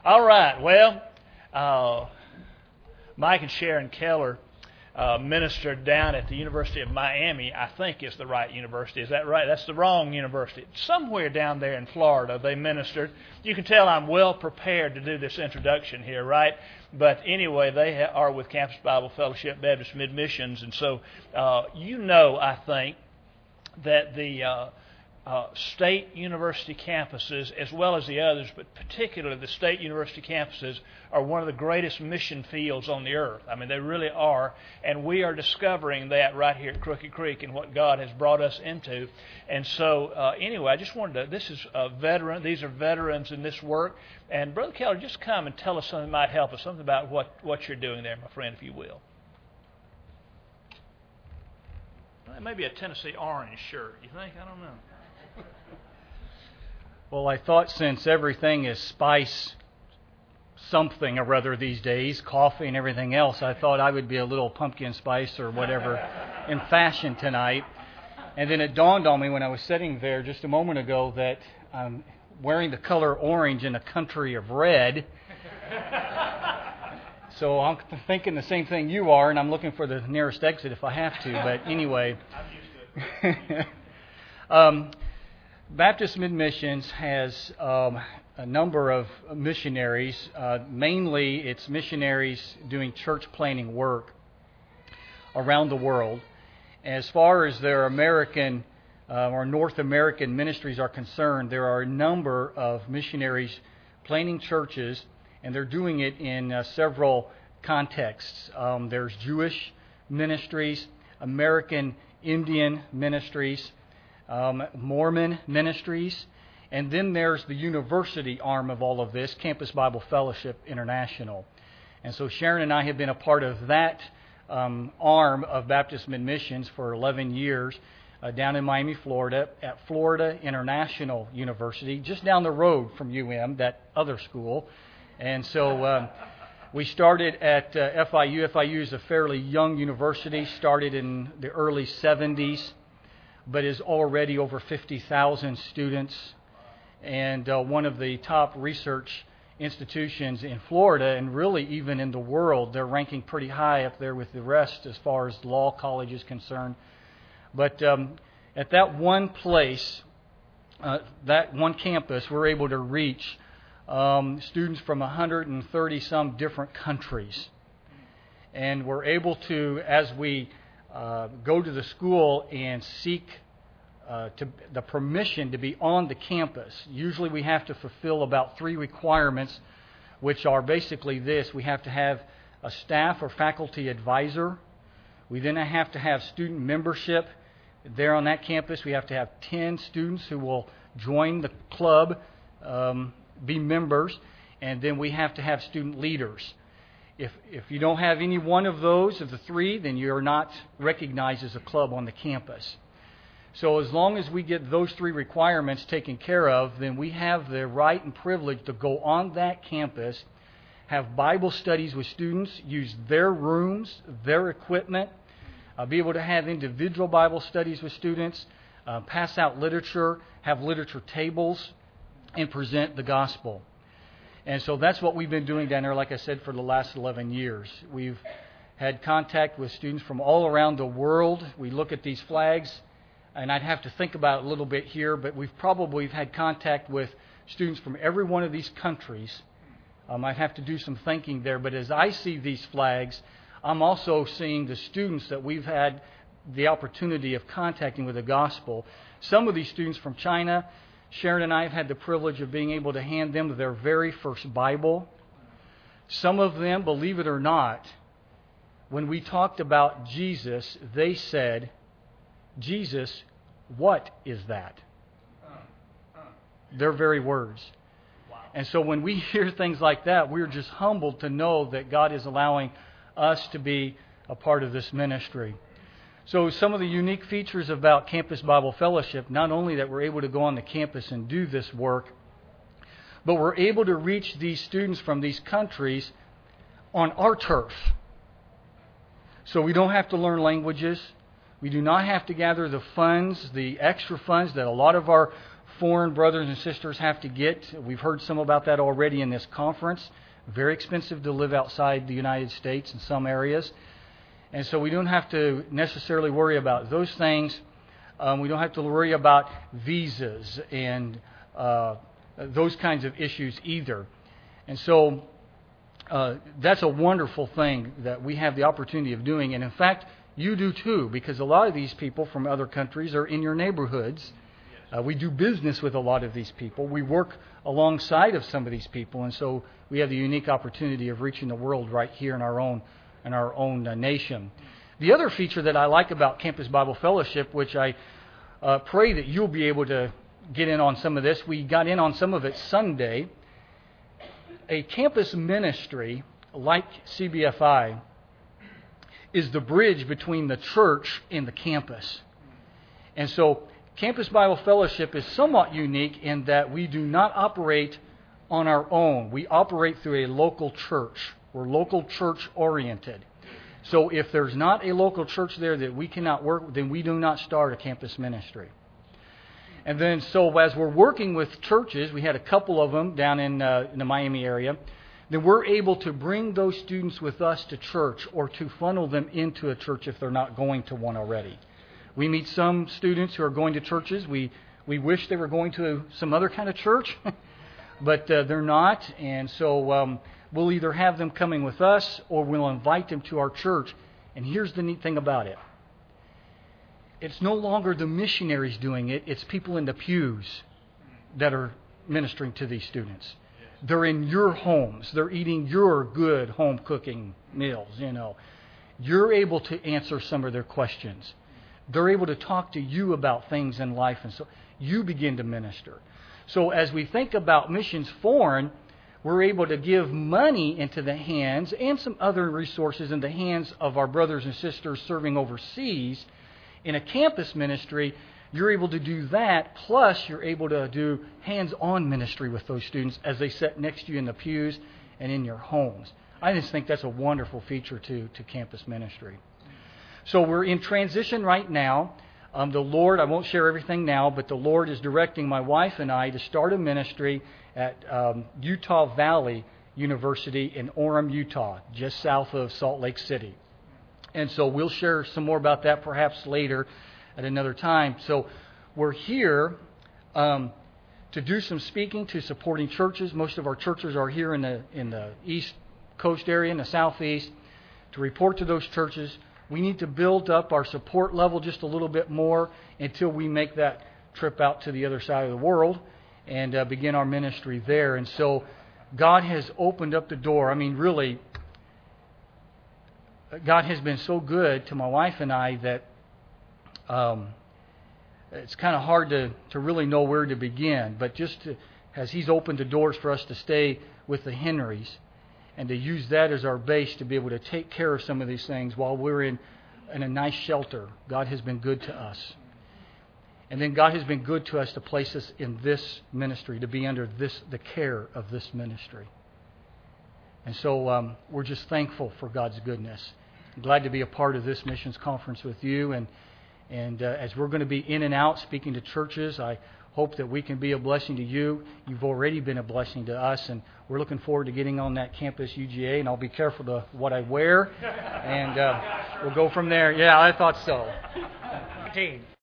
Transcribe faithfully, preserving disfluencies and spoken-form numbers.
All right. Well, uh, Mike and Sharon Keller uh, ministered down at the University of Miami. I think is the right university. Is that right? That's the wrong university. Somewhere down there in Florida, they ministered. You can tell I'm well prepared to do this introduction here, right? But anyway, they ha- are with Campus Bible Fellowship Baptist Mid-Missions, and so uh, you know, I think, that the uh, uh, state university campuses, as well as the others, but particularly the state university campuses, are one of the greatest mission fields on the earth. I mean, they really are, and we are discovering that right here at Crooked Creek and what God has brought us into. And so, uh, anyway, I just wanted to, this is a veteran, these are veterans in this work, and Brother Keller, just come and tell us something that might help us, something about what, what you're doing there, my friend, if you will. Well, maybe a Tennessee orange shirt, you think? I don't know. Well, I thought since everything is spice something or other these days, coffee and everything else, I thought I would be a little pumpkin spice or whatever in fashion tonight. And then it dawned on me when I was sitting there just a moment ago that I'm wearing the color orange in a country of red. So I'm thinking the same thing you are, and I'm looking for the nearest exit if I have to. But anyway, I'm used to it. um, Baptist Mid-Missions has um, a number of missionaries. Uh, mainly, it's missionaries doing church planting work around the world. As far as their American uh, or North American ministries are concerned, there are a number of missionaries planting churches, and they're doing it in uh, several contexts. Um, there's Jewish ministries, American Indian ministries, um, Mormon ministries, and then there's the university arm of all of this, Campus Bible Fellowship International. And so Sharon and I have been a part of that um, arm of Baptist Mid-Missions for eleven years uh, down in Miami, Florida, at Florida International University, just down the road from U M, that other school. And so um, we started at uh, F I U. F I U is a fairly young university, started in the early seventies, but is already over fifty thousand students, and uh, one of the top research institutions in Florida, and really even in the world. They're ranking pretty high up there with the rest as far as law college is concerned. But um, at that one place, uh, that one campus, we're able to reach Um, students from one hundred thirty some different countries. And we're able to, as we uh, go to the school and seek uh, to, the permission to be on the campus, usually we have to fulfill about three requirements, which are basically this. We have to have a staff or faculty advisor. We then have to have student membership there on that campus. We have to have ten students who will join the club, um, be members, and then we have to have student leaders. If if you don't have any one of those, of the three, then you're not recognized as a club on the campus. So as long as we get those three requirements taken care of, then we have the right and privilege to go on that campus, have Bible studies with students, use their rooms, their equipment, uh, be able to have individual Bible studies with students, uh, pass out literature, have literature tables, and present the gospel. And so that's what we've been doing down there, like I said, for the last eleven years. We've had contact with students from all around the world. We look at these flags, and I'd have to think about it a little bit here, but we've probably had contact with students from every one of these countries. Um, I'd have to do some thinking there, but as I see these flags, I'm also seeing the students that we've had the opportunity of contacting with the gospel. Some of these students from China, Sharon and I have had the privilege of being able to hand them their very first Bible. Some of them, believe it or not, when we talked about Jesus, they said, "Jesus, what is that?" Their very words. And so when we hear things like that, we're just humbled to know that God is allowing us to be a part of this ministry. So some of the unique features about Campus Bible Fellowship, not only that we're able to go on the campus and do this work, but we're able to reach these students from these countries on our turf. So we don't have to learn languages. We do not have to gather the funds, the extra funds that a lot of our foreign brothers and sisters have to get. We've heard some about that already in this conference. Very expensive to live outside the United States in some areas. And so we don't have to necessarily worry about those things. Um, we don't have to worry about visas and uh, those kinds of issues either. And so uh, that's a wonderful thing that we have the opportunity of doing. And in fact, you do too, because a lot of these people from other countries are in your neighborhoods. Uh, we do business with a lot of these people. We work alongside of some of these people, and so we have the unique opportunity of reaching the world right here in our own in our own uh, nation. The other feature that I like about Campus Bible Fellowship, which I uh, pray that you'll be able to get in on some of this, we got in on some of it Sunday. A campus ministry like C B F I is the bridge between the church and the campus. And so Campus Bible Fellowship is somewhat unique in that we do not operate on our own. We operate through a local church. We're local church oriented. So if there's not a local church there that we cannot work, then we do not start a campus ministry. And then so as we're working with churches, we had a couple of them down in, uh, in the Miami area, then we're able to bring those students with us to church or to funnel them into a church if they're not going to one already. We meet some students who are going to churches. We we wish they were going to some other kind of church, but uh, they're not. And so um, we'll either have them coming with us or we'll invite them to our church. And here's the neat thing about it. It's no longer the missionaries doing it. It's people in the pews that are ministering to these students. They're in your homes. They're eating your good home cooking meals, you know. You're able to answer some of their questions. They're able to talk to you about things in life, and so you begin to minister. So as we think about missions foreign, we're able to give money into the hands and some other resources in the hands of our brothers and sisters serving overseas. In a campus ministry, you're able to do that, plus you're able to do hands-on ministry with those students as they sit next to you in the pews and in your homes. I just think that's a wonderful feature to, to campus ministry. So we're in transition right now. Um, the Lord, I won't share everything now, but the Lord is directing my wife and I to start a ministry at um, Utah Valley University in Orem, Utah, just south of Salt Lake City. And so we'll share some more about that perhaps later at another time. So we're here um, to do some speaking to supporting churches. Most of our churches are here in the in the East Coast area, in the Southeast, to report to those churches. We need to build up our support level just a little bit more until we make that trip out to the other side of the world and uh, begin our ministry there. And so God has opened up the door. I mean, really, God has been so good to my wife and I that um, it's kind of hard to, to really know where to begin. But just to, as He's opened the doors for us to stay with the Henrys, and to use that as our base to be able to take care of some of these things while we're in, in a nice shelter. God has been good to us. And then God has been good to us to place us in this ministry, to be under this the care of this ministry. And so um, we're just thankful for God's goodness. I'm glad to be a part of this missions conference with you. And, and uh, as we're going to be in and out speaking to churches, I hope that we can be a blessing to you. You've already been a blessing to us, and we're looking forward to getting on that campus U G A, and I'll be careful to what I wear, and uh, we'll go from there. Yeah, I thought so.